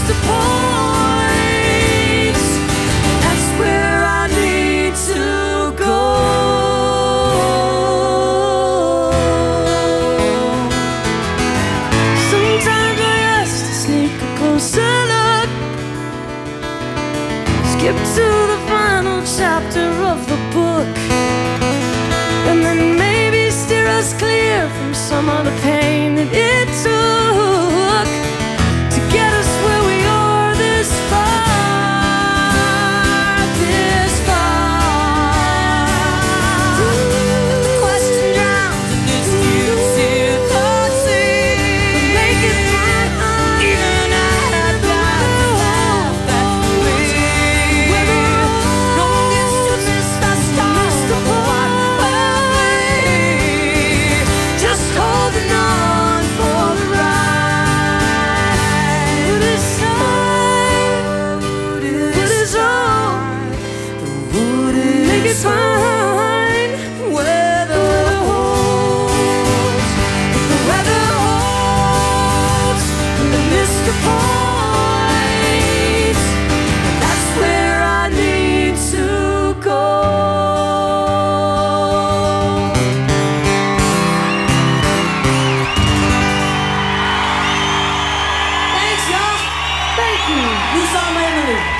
Mr. Points. That's where I need to go. Sometimes I ask to sneak a closer look, skip to the final chapter of the book, and then maybe steer us clear from some of the pain that it took to get us where we are this far, this far. The question drowns in this deep sympathy, but make it mine. Even I had doubts that way. No one gets to miss that star. Just holding on for the ride. Put aside the wood is make it fine. Weather holds, the weather holds, the Mr. Points. That's where I need to go. Thanks, y'all. Thank you. Who's on my